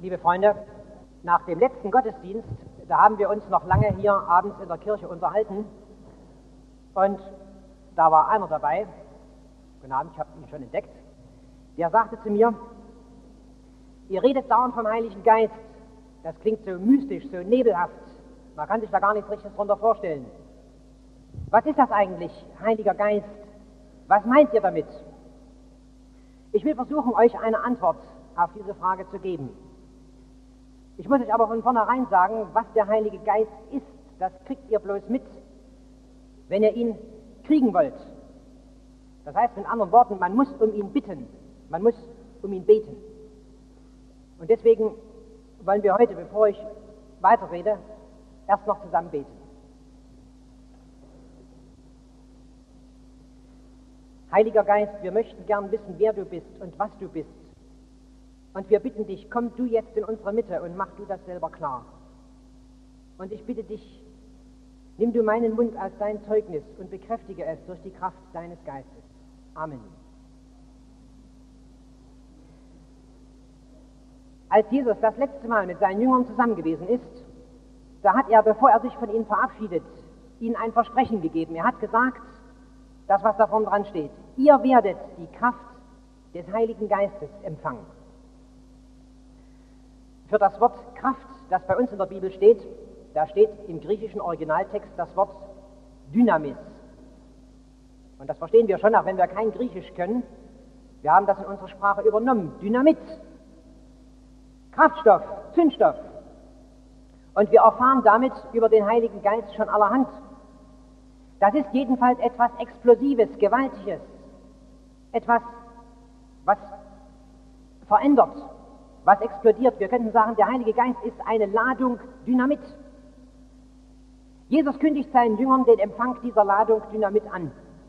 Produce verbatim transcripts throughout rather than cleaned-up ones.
Liebe Freunde, nach dem letzten Gottesdienst, da haben wir uns noch lange hier abends in der Kirche unterhalten und da war einer dabei, guten Abend, ich habe ihn schon entdeckt, der sagte zu mir, ihr redet dauernd vom Heiligen Geist, das klingt so mystisch, so nebelhaft, man kann sich da gar nichts Richtiges drunter vorstellen. Was ist das eigentlich, Heiliger Geist? Was meint ihr damit? Ich will versuchen, euch eine Antwort auf diese Frage zu geben. Ich muss euch aber von vornherein sagen, was der Heilige Geist ist, das kriegt ihr bloß mit, wenn ihr ihn kriegen wollt. Das heißt mit anderen Worten, man muss um ihn bitten, man muss um ihn beten. Und deswegen wollen wir heute, bevor ich weiterrede, erst noch zusammen beten. Heiliger Geist, wir möchten gern wissen, wer du bist und was du bist. Und wir bitten dich, komm du jetzt in unsere Mitte und mach du das selber klar. Und ich bitte dich, nimm du meinen Mund als dein Zeugnis und bekräftige es durch die Kraft deines Geistes. Amen. Als Jesus das letzte Mal mit seinen Jüngern zusammen gewesen ist, da hat er, bevor er sich von ihnen verabschiedet, ihnen ein Versprechen gegeben. Er hat gesagt, das, was da vorne dran steht, ihr werdet die Kraft des Heiligen Geistes empfangen. Für das Wort Kraft, das bei uns in der Bibel steht, da steht im griechischen Originaltext das Wort Dynamis. Und das verstehen wir schon, auch wenn wir kein Griechisch können. Wir haben das in unserer Sprache übernommen. Dynamit, Kraftstoff, Zündstoff. Und wir erfahren damit über den Heiligen Geist schon allerhand. Das ist jedenfalls etwas Explosives, Gewaltiges. Etwas, was verändert, was explodiert. Wir könnten sagen, der Heilige Geist ist eine Ladung Dynamit. Jesus kündigt seinen Jüngern den Empfang dieser Ladung Dynamit an.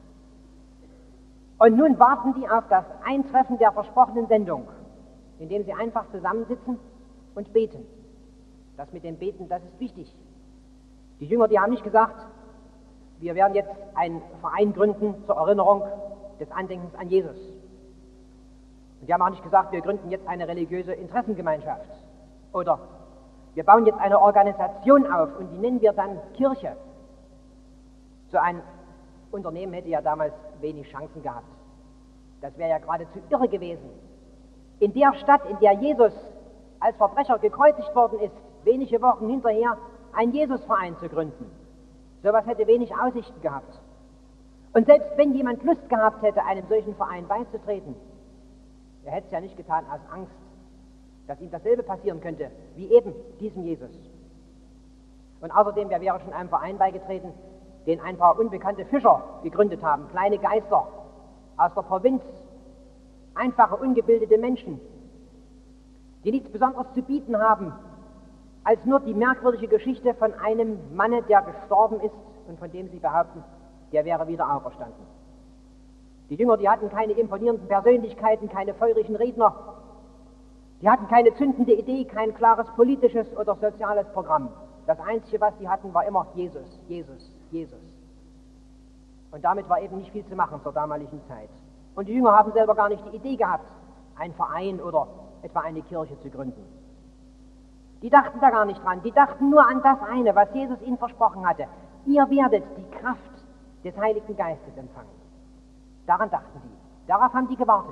Und nun warten die auf das Eintreffen der versprochenen Sendung, indem sie einfach zusammensitzen und beten. Das mit dem Beten, das ist wichtig. Die Jünger, die haben nicht gesagt, wir werden jetzt einen Verein gründen zur Erinnerung des Andenkens an Jesus. Und die haben auch nicht gesagt, wir gründen jetzt eine religiöse Interessengemeinschaft. Oder wir bauen jetzt eine Organisation auf und die nennen wir dann Kirche. So ein Unternehmen hätte ja damals wenig Chancen gehabt. Das wäre ja geradezu irre gewesen. In der Stadt, in der Jesus als Verbrecher gekreuzigt worden ist, wenige Wochen hinterher einen Jesusverein zu gründen. Sowas hätte wenig Aussichten gehabt. Und selbst wenn jemand Lust gehabt hätte, einem solchen Verein beizutreten, er hätte es ja nicht getan aus Angst, dass ihm dasselbe passieren könnte, wie eben diesem Jesus. Und außerdem, wer wäre schon einem Verein beigetreten, den ein paar unbekannte Fischer gegründet haben, kleine Geister aus der Provinz, einfache, ungebildete Menschen, die nichts Besonderes zu bieten haben, als nur die merkwürdige Geschichte von einem Manne, der gestorben ist und von dem sie behaupten, der wäre wieder auferstanden. Die Jünger, die hatten keine imponierenden Persönlichkeiten, keine feurigen Redner, die hatten keine zündende Idee, kein klares politisches oder soziales Programm. Das Einzige, was sie hatten, war immer Jesus, Jesus, Jesus. Und damit war eben nicht viel zu machen zur damaligen Zeit. Und die Jünger haben selber gar nicht die Idee gehabt, einen Verein oder etwa eine Kirche zu gründen. Die dachten da gar nicht dran, die dachten nur an das eine, was Jesus ihnen versprochen hatte. Ihr werdet die Kraft des Heiligen Geistes empfangen. Daran dachten die, darauf haben die gewartet.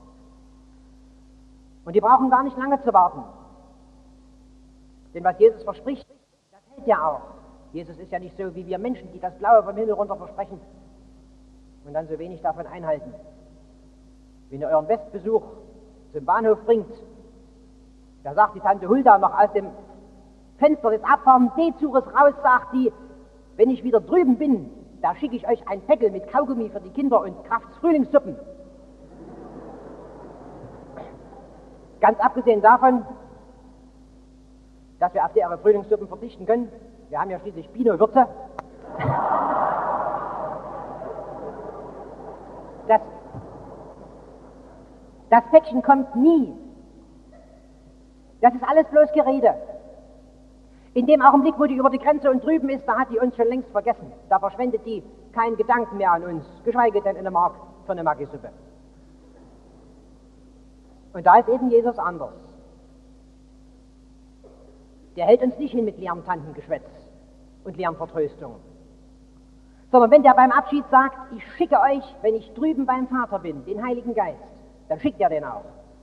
Und die brauchen gar nicht lange zu warten. Denn was Jesus verspricht, das hält ja auch. Jesus ist ja nicht so wie wir Menschen, die das Blaue vom Himmel runter versprechen und dann so wenig davon einhalten. Wenn ihr euren Westbesuch zum Bahnhof bringt, da sagt die Tante Hulda noch aus dem Fenster des abfahrenden D-Zuges raus, sagt die, wenn ich wieder drüben bin, da schicke ich euch ein Päckel mit Kaugummi für die Kinder und Krafts Frühlingssuppen. Ganz abgesehen davon, dass wir auf deren Frühlingssuppen verzichten können, wir haben ja schließlich Bino-Würze. Das, das Päckchen kommt nie. Das ist alles bloß Gerede. In dem Augenblick, wo die über die Grenze und drüben ist, da hat die uns schon längst vergessen. Da verschwendet die keinen Gedanken mehr an uns, geschweige denn eine Mark für eine Maggi-Suppe. Und da ist eben Jesus anders. der hält uns nicht hin mit leerem Tantengeschwätz und leeren Vertröstungen. Sondern wenn der beim Abschied sagt, ich schicke euch, wenn ich drüben beim Vater bin, den Heiligen Geist, dann schickt er den auch.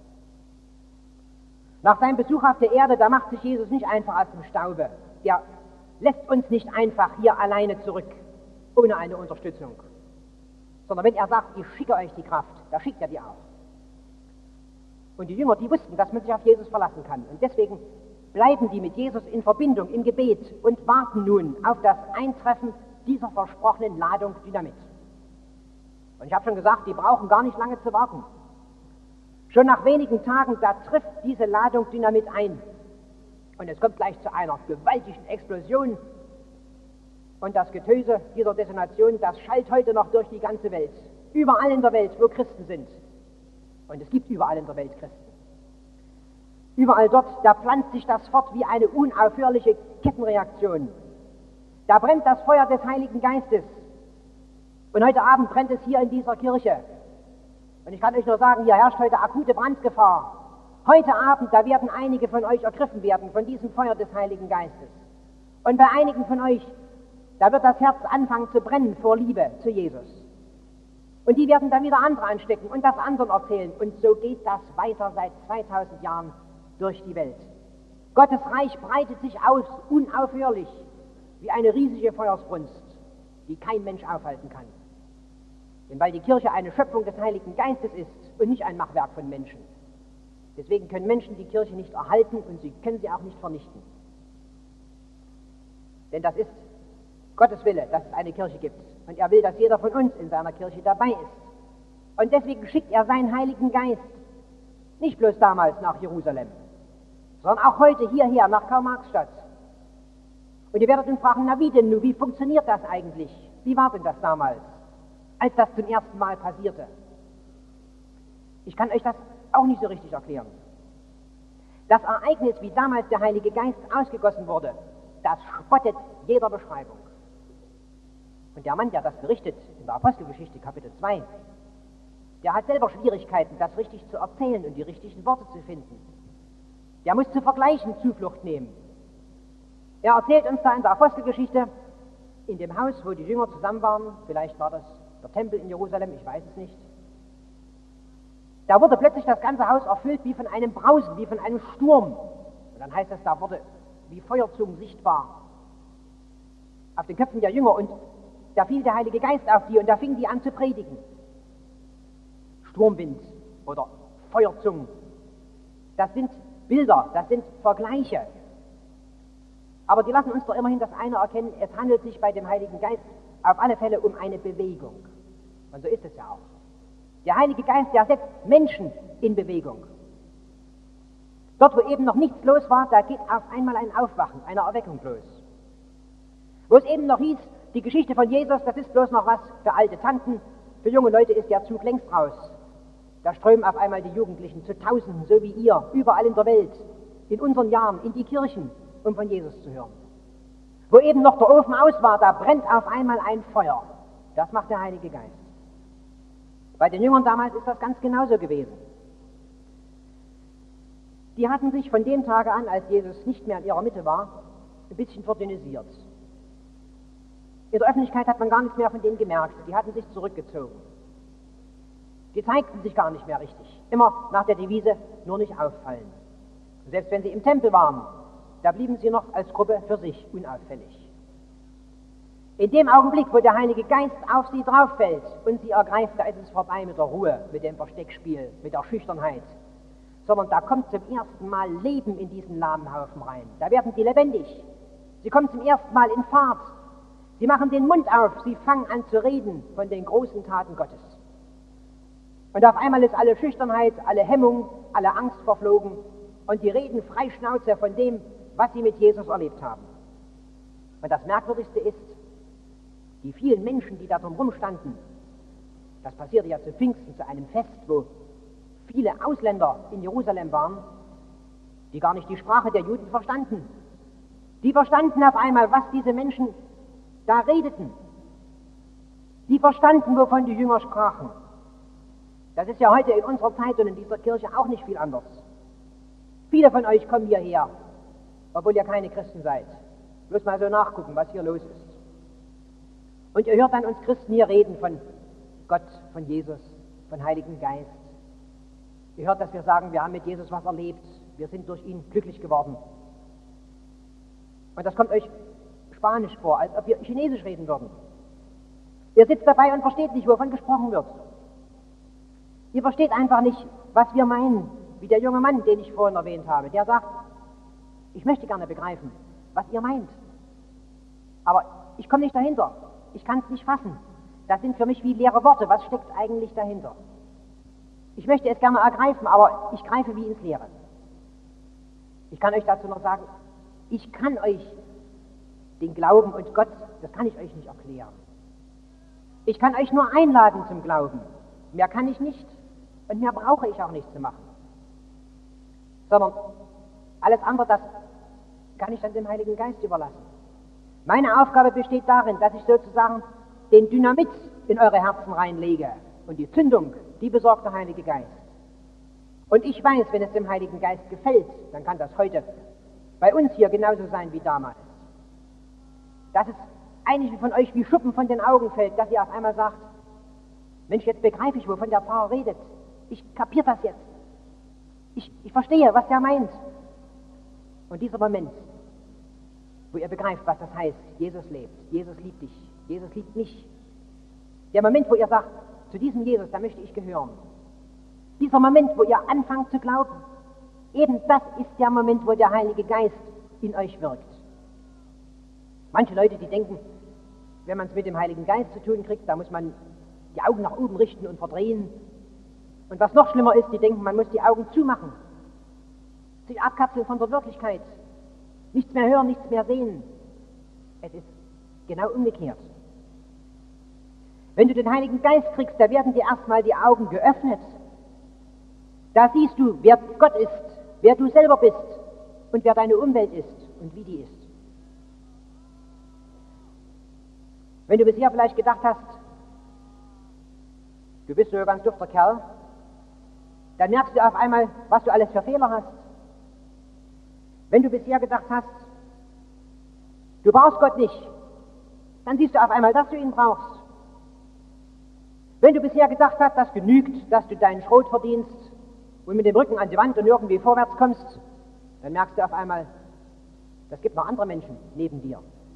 Nach seinem Besuch auf der Erde, da macht sich Jesus nicht einfach aus dem Staube. Der lässt uns nicht einfach hier alleine zurück, ohne eine Unterstützung. Sondern wenn er sagt, ich schicke euch die Kraft, da schickt er die auch. Und die Jünger, die wussten, dass man sich auf Jesus verlassen kann. Und deswegen bleiben die mit Jesus in Verbindung, im Gebet und warten nun auf das Eintreffen dieser versprochenen Ladung Dynamit. Und ich habe schon gesagt, die brauchen gar nicht lange zu warten. Schon nach wenigen Tagen, da trifft diese Ladung Dynamit ein. Und es kommt gleich zu einer gewaltigen Explosion. Und das Getöse dieser Detonation, das schallt heute noch durch die ganze Welt. Überall in der Welt, wo Christen sind. Und es gibt überall in der Welt Christen. Überall dort, da pflanzt sich das fort wie eine unaufhörliche Kettenreaktion. Da brennt das Feuer des Heiligen Geistes. Und heute Abend brennt es hier in dieser Kirche. Und ich kann euch nur sagen, hier herrscht heute akute Brandgefahr. Heute Abend, da werden einige von euch ergriffen werden von diesem Feuer des Heiligen Geistes. Und bei einigen von euch, da wird das Herz anfangen zu brennen vor Liebe zu Jesus. Und die werden dann wieder andere anstecken und das anderen erzählen. Und so geht das weiter seit zweitausend Jahren durch die Welt. Gottes Reich breitet sich aus, unaufhörlich, wie eine riesige Feuersbrunst, die kein Mensch aufhalten kann. Denn weil die Kirche eine Schöpfung des Heiligen Geistes ist und nicht ein Machwerk von Menschen. Deswegen können Menschen die Kirche nicht erhalten und sie können sie auch nicht vernichten. Denn das ist Gottes Wille, dass es eine Kirche gibt. Und er will, dass jeder von uns in seiner Kirche dabei ist. Und deswegen schickt er seinen Heiligen Geist nicht bloß damals nach Jerusalem, sondern auch heute hierher nach Karl-Marx-Stadt. Und ihr werdet uns fragen, na wie denn nun, wie funktioniert das eigentlich? Wie war denn das damals, als das zum ersten Mal passierte? Ich kann euch das auch nicht so richtig erklären. Das Ereignis, wie damals der Heilige Geist ausgegossen wurde, das spottet jeder Beschreibung. Und der Mann, der das berichtet, in der Apostelgeschichte, Kapitel zwei, der hat selber Schwierigkeiten, das richtig zu erzählen und die richtigen Worte zu finden. Der muss zu Vergleichen Zuflucht nehmen. Er erzählt uns da in der Apostelgeschichte, in dem Haus, wo die Jünger zusammen waren, vielleicht war das der Tempel in Jerusalem, ich weiß es nicht, da wurde plötzlich das ganze Haus erfüllt wie von einem Brausen, wie von einem Sturm. Und dann heißt es, da wurde wie Feuerzungen sichtbar auf den Köpfen der Jünger und da fiel der Heilige Geist auf die und da fingen die an zu predigen. Sturmwind oder Feuerzungen, das sind Bilder, das sind Vergleiche. Aber die lassen uns doch immerhin das eine erkennen, es handelt sich bei dem Heiligen Geist auf alle Fälle um eine Bewegung. Und so ist es ja auch. Der Heilige Geist, der setzt Menschen in Bewegung. Dort, wo eben noch nichts los war, da geht auf einmal ein Aufwachen, eine Erweckung los. Wo es eben noch hieß, die Geschichte von Jesus, das ist bloß noch was für alte Tanten, für junge Leute ist der Zug längst raus. Da strömen auf einmal die Jugendlichen zu Tausenden, so wie ihr, überall in der Welt, in unseren Jahren, in die Kirchen, um von Jesus zu hören. Wo eben noch der Ofen aus war, da brennt auf einmal ein Feuer. Das macht der Heilige Geist. Bei den Jüngern damals ist das ganz genauso gewesen. Die hatten sich von dem Tage an, als Jesus nicht mehr in ihrer Mitte war, ein bisschen verdünnisiert. In der Öffentlichkeit hat man gar nichts mehr von denen gemerkt. Die hatten sich zurückgezogen. Die zeigten sich gar nicht mehr richtig. Immer nach der Devise, nur nicht auffallen. Und selbst wenn sie im Tempel waren, da blieben sie noch als Gruppe für sich unauffällig. In dem Augenblick, wo der Heilige Geist auf sie drauffällt und sie ergreift, da ist es vorbei mit der Ruhe, mit dem Versteckspiel, mit der Schüchternheit. Sondern da kommt zum ersten Mal Leben in diesen lahmen Haufen rein. Da werden sie lebendig. Sie kommen zum ersten Mal in Fahrt. Sie machen den Mund auf, sie fangen an zu reden von den großen Taten Gottes. Und auf einmal ist alle Schüchternheit, alle Hemmung, alle Angst verflogen und die reden frei Schnauze von dem, was sie mit Jesus erlebt haben. Und das Merkwürdigste ist, die vielen Menschen, die da drumherum standen, das passierte ja zu Pfingsten, zu einem Fest, wo viele Ausländer in Jerusalem waren, die gar nicht die Sprache der Juden verstanden. Die verstanden auf einmal, was diese Menschen da redeten. Die verstanden, wovon die Jünger sprachen. Das ist ja heute in unserer Zeit und in dieser Kirche auch nicht viel anders. Viele von euch kommen hierher obwohl ihr keine Christen seid. Bloß mal so nachgucken, was hier los ist. Und ihr hört dann uns Christen hier reden von Gott, von Jesus, von Heiligen Geist. Ihr hört, dass wir sagen, wir haben mit Jesus was erlebt, wir sind durch ihn glücklich geworden. Und das kommt euch Spanisch vor, als ob wir Chinesisch reden würden. Ihr sitzt dabei und versteht nicht, wovon gesprochen wird. Ihr versteht einfach nicht, was wir meinen, wie der junge Mann, den ich vorhin erwähnt habe, der sagt, ich möchte gerne begreifen, was ihr meint. Aber ich komme nicht dahinter. Ich kann es nicht fassen. Das sind für mich wie leere Worte. Was steckt eigentlich dahinter? Ich möchte es gerne ergreifen, aber ich greife wie ins Leere. Ich kann euch dazu noch sagen, ich kann euch den Glauben und Gott, das kann ich euch nicht erklären. Ich kann euch nur einladen zum Glauben. Mehr kann ich nicht und mehr brauche ich auch nicht zu machen. Sondern alles andere, das kann ich dann dem Heiligen Geist überlassen. Meine Aufgabe besteht darin, dass ich sozusagen den Dynamit in eure Herzen reinlege und die Zündung, die besorgt der Heilige Geist. Und ich weiß, wenn es dem Heiligen Geist gefällt, dann kann das heute bei uns hier genauso sein wie damals. Dass es einigen von euch wie Schuppen von den Augen fällt, dass ihr auf einmal sagt, Mensch, jetzt begreife ich, wovon der Pfarrer redet. Ich kapiere das jetzt. Ich, ich verstehe, was er meint. Und dieser Moment, wo ihr begreift, was das heißt, Jesus lebt, Jesus liebt dich, Jesus liebt mich. Der Moment, wo ihr sagt, zu diesem Jesus, da möchte ich gehören. Dieser Moment, wo ihr anfangt zu glauben, eben das ist der Moment, wo der Heilige Geist in euch wirkt. Manche Leute, die denken, wenn man es mit dem Heiligen Geist zu tun kriegt, da muss man die Augen nach oben richten und verdrehen. Und was noch schlimmer ist, die denken, man muss die Augen zumachen, sich abkapseln von der Wirklichkeit, nichts mehr hören, nichts mehr sehen. Es ist genau umgekehrt. Wenn du den Heiligen Geist kriegst, da werden dir erstmal die Augen geöffnet. Da siehst du, wer Gott ist, wer du selber bist und wer deine Umwelt ist und wie die ist. Wenn du bisher vielleicht gedacht hast, du bist so ein ganz dufter Kerl, dann merkst du auf einmal, was du alles für Fehler hast. Wenn du bisher gedacht hast, du brauchst Gott nicht, dann siehst du auf einmal, dass du ihn brauchst. Wenn du bisher gedacht hast, das genügt, dass du deinen Schrot verdienst und mit dem Rücken an die Wand und irgendwie vorwärts kommst, dann merkst du auf einmal, das gibt noch andere Menschen neben dir.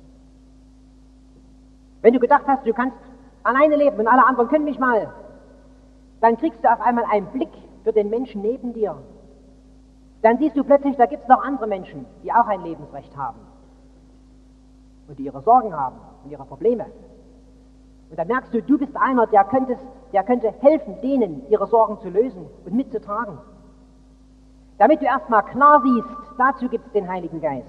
Wenn du gedacht hast, du kannst alleine leben und alle anderen können mich mal, dann kriegst du auf einmal einen Blick für den Menschen neben dir. Dann siehst du plötzlich, da gibt es noch andere Menschen, die auch ein Lebensrecht haben und die ihre Sorgen haben und ihre Probleme. Und dann merkst du, du bist einer, der, könntest, der könnte helfen, denen ihre Sorgen zu lösen und mitzutragen. Damit du erstmal klar siehst, dazu gibt es den Heiligen Geist.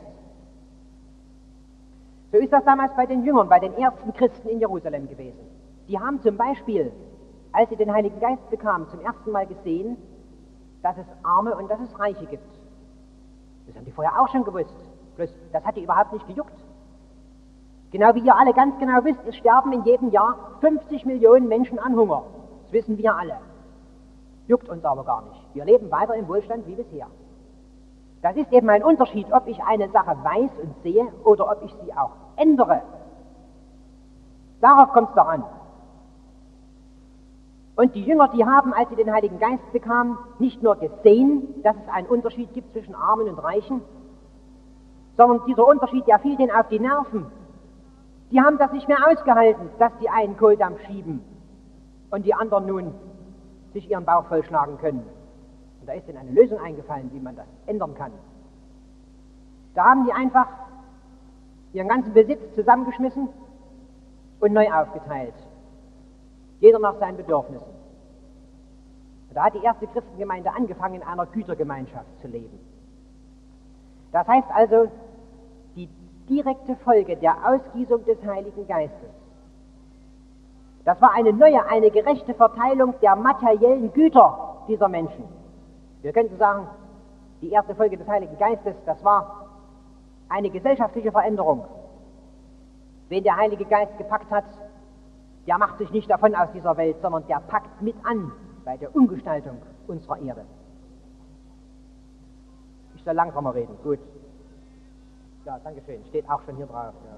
So ist das damals bei den Jüngern, bei den ersten Christen in Jerusalem gewesen. Die haben zum Beispiel, als sie den Heiligen Geist bekamen, zum ersten Mal gesehen, dass es Arme und dass es Reiche gibt. Das haben die vorher auch schon gewusst. Bloß, das hat die überhaupt nicht gejuckt. Genau wie ihr alle ganz genau wisst, es sterben in jedem Jahr fünfzig Millionen Menschen an Hunger. Das wissen wir alle. Juckt uns aber gar nicht. Wir leben weiter im Wohlstand wie bisher. Das ist eben ein Unterschied, ob ich eine Sache weiß und sehe oder ob ich sie auch ändere. Darauf kommt es doch an. Und die Jünger, die haben, als sie den Heiligen Geist bekamen, nicht nur gesehen, dass es einen Unterschied gibt zwischen Armen und Reichen, sondern dieser Unterschied, der fiel denen auf die Nerven. Die haben das nicht mehr ausgehalten, dass die einen Kohldampf schieben und die anderen nun sich ihren Bauch vollschlagen können. Und da ist ihnen eine Lösung eingefallen, wie man das ändern kann. Da haben die einfach ihren ganzen Besitz zusammengeschmissen und neu aufgeteilt. Jeder nach seinen Bedürfnissen. Und da hat die erste Christengemeinde angefangen, in einer Gütergemeinschaft zu leben. Das heißt also, die direkte Folge der Ausgießung des Heiligen Geistes. Das war eine neue, eine gerechte Verteilung der materiellen Güter dieser Menschen. Wir könnten sagen, die erste Folge des Heiligen Geistes, das war eine gesellschaftliche Veränderung. Wen der Heilige Geist gepackt hat, der macht sich nicht davon aus dieser Welt, sondern der packt mit an bei der Umgestaltung unserer Erde. Ich soll langsamer reden, gut. Ja, danke schön. Steht auch schon hier drauf. Ja.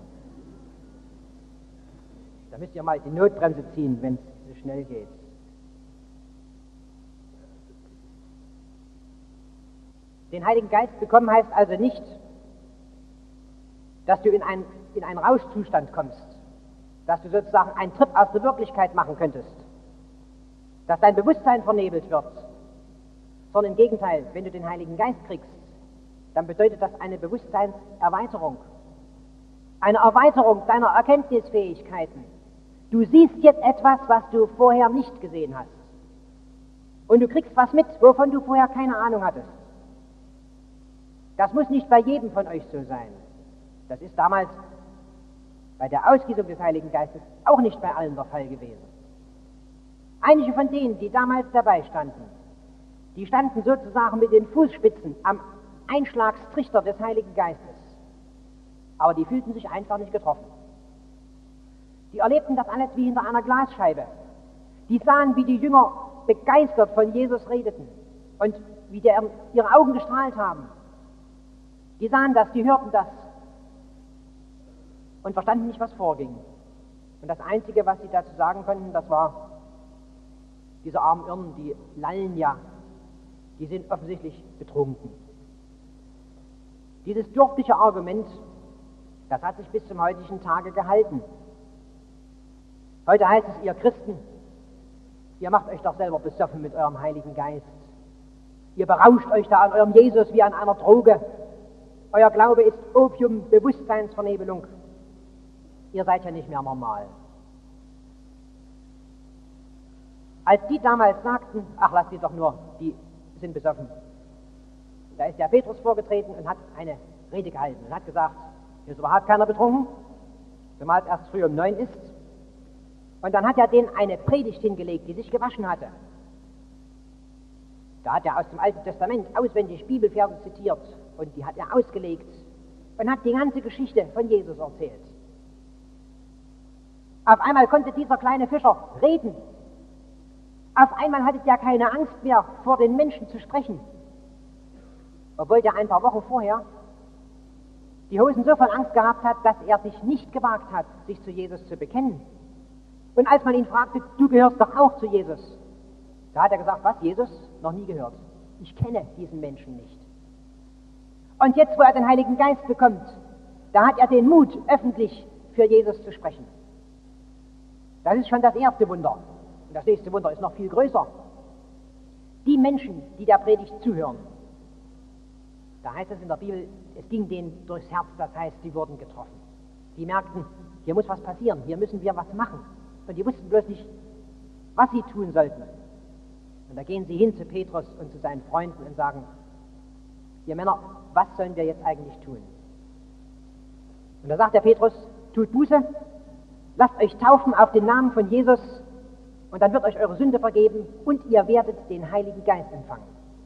Da müsst ihr mal die Notbremse ziehen, wenn es so schnell geht. Den Heiligen Geist bekommen heißt also nicht, dass du in einen, in einen Rauschzustand kommst, dass du sozusagen einen Trip aus der Wirklichkeit machen könntest, dass dein Bewusstsein vernebelt wird, sondern im Gegenteil, wenn du den Heiligen Geist kriegst, dann bedeutet das eine Bewusstseinserweiterung, eine Erweiterung deiner Erkenntnisfähigkeiten. Du siehst jetzt etwas, was du vorher nicht gesehen hast. Und du kriegst was mit, wovon du vorher keine Ahnung hattest. Das muss nicht bei jedem von euch so sein. Das ist damals bei der Ausgießung des Heiligen Geistes auch nicht bei allen der Fall gewesen. Einige von denen, die damals dabei standen, die standen sozusagen mit den Fußspitzen am Einschlagstrichter des Heiligen Geistes. Aber die fühlten sich einfach nicht getroffen. Die erlebten das alles wie hinter einer Glasscheibe. Die sahen, wie die Jünger begeistert von Jesus redeten und wie der, ihre Augen gestrahlt haben. Die sahen das, die hörten das und verstanden nicht, was vorging. Und das Einzige, was sie dazu sagen konnten, das war, diese armen Irren, die lallen ja, die sind offensichtlich betrunken. Dieses dürftige Argument, das hat sich bis zum heutigen Tage gehalten. Heute heißt es, ihr Christen, ihr macht euch doch selber besoffen mit eurem Heiligen Geist. Ihr berauscht euch da an eurem Jesus wie an einer Droge. Euer Glaube ist Opium, Bewusstseinsvernebelung. Ihr seid ja nicht mehr normal. Als die damals sagten, ach, lass die doch nur, die sind besoffen, da ist der Petrus vorgetreten und hat eine Rede gehalten und hat gesagt, hier ist überhaupt keiner betrunken, zumal es erst früh um neun ist. Und dann hat er denen eine Predigt hingelegt, die sich gewaschen hatte. Da hat er aus dem Alten Testament auswendig Bibelverse zitiert und die hat er ausgelegt und hat die ganze Geschichte von Jesus erzählt. Auf einmal konnte dieser kleine Fischer reden. Auf einmal hatte er keine Angst mehr, vor den Menschen zu sprechen. Obwohl der ein paar Wochen vorher die Hosen so voll Angst gehabt hat, dass er sich nicht gewagt hat, sich zu Jesus zu bekennen. Und als man ihn fragte, du gehörst doch auch zu Jesus, da hat er gesagt, was, Jesus? Noch nie gehört. Ich kenne diesen Menschen nicht. Und jetzt, wo er den Heiligen Geist bekommt, da hat er den Mut, öffentlich für Jesus zu sprechen. Das ist schon das erste Wunder. Und das nächste Wunder ist noch viel größer. Die Menschen, die der Predigt zuhören, da heißt es in der Bibel, es ging denen durchs Herz, das heißt, sie wurden getroffen. Die merkten, hier muss was passieren, hier müssen wir was machen. Und die wussten bloß nicht, was sie tun sollten. Und da gehen sie hin zu Petrus und zu seinen Freunden und sagen, ihr Männer, was sollen wir jetzt eigentlich tun? Und da sagt der Petrus, tut Buße, lasst euch taufen auf den Namen von Jesus und dann wird euch eure Sünde vergeben und ihr werdet den Heiligen Geist empfangen.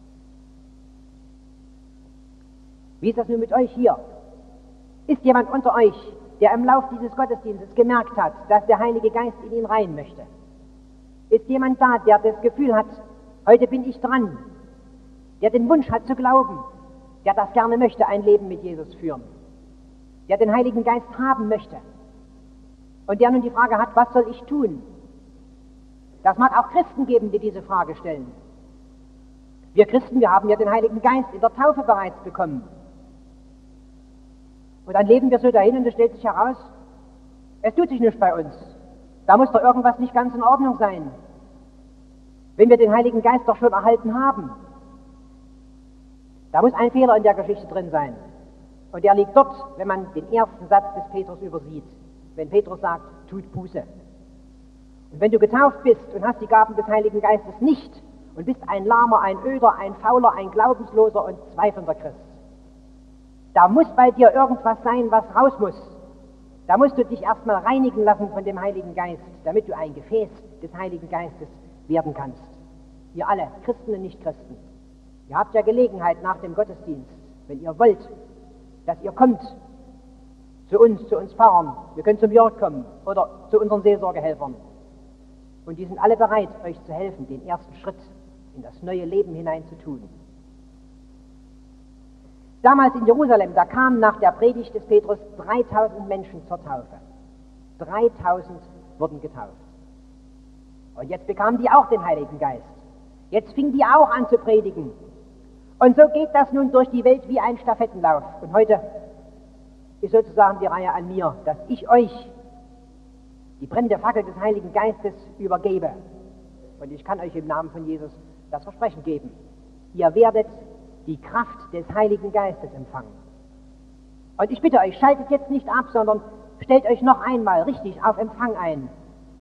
Wie ist das nun mit euch hier? Ist jemand unter euch, der im Lauf dieses Gottesdienstes gemerkt hat, dass der Heilige Geist in ihn rein möchte? Ist jemand da, der das Gefühl hat, heute bin ich dran, der den Wunsch hat zu glauben, der das gerne möchte, ein Leben mit Jesus führen, der den Heiligen Geist haben möchte und der nun die Frage hat, was soll ich tun? Das mag auch Christen geben, die diese Frage stellen. Wir Christen, wir haben ja den Heiligen Geist in der Taufe bereits bekommen. Und dann leben wir so dahin und es stellt sich heraus, es tut sich nichts bei uns. Da muss doch irgendwas nicht ganz in Ordnung sein, wenn wir den Heiligen Geist doch schon erhalten haben. Da muss ein Fehler in der Geschichte drin sein. Und der liegt dort, wenn man den ersten Satz des Petrus übersieht. Wenn Petrus sagt, tut Buße. Und wenn du getauft bist und hast die Gaben des Heiligen Geistes nicht und bist ein Lahmer, ein Öder, ein Fauler, ein Glaubensloser und zweifelnder Christ, da muss bei dir irgendwas sein, was raus muss. Da musst du dich erstmal reinigen lassen von dem Heiligen Geist, damit du ein Gefäß des Heiligen Geistes werden kannst. Ihr alle, Christen und Nichtchristen, ihr habt ja Gelegenheit nach dem Gottesdienst, wenn ihr wollt, dass ihr kommt zu uns, zu uns Pfarrern. Wir können zum Jörg kommen oder zu unseren Seelsorgehelfern. Und die sind alle bereit, euch zu helfen, den ersten Schritt in das neue Leben hinein zu tun. Damals in Jerusalem, da kamen nach der Predigt des Petrus dreitausend Menschen zur Taufe. dreitausend wurden getauft. Und jetzt bekamen die auch den Heiligen Geist. Jetzt fingen die auch an zu predigen. Und so geht das nun durch die Welt wie ein Stafettenlauf. Und heute ist sozusagen die Reihe an mir, dass ich euch die brennende Fackel des Heiligen Geistes übergebe. Und ich kann euch im Namen von Jesus das Versprechen geben. Ihr werdet die Kraft des Heiligen Geistes empfangen. Und ich bitte euch, schaltet jetzt nicht ab, sondern stellt euch noch einmal richtig auf Empfang ein.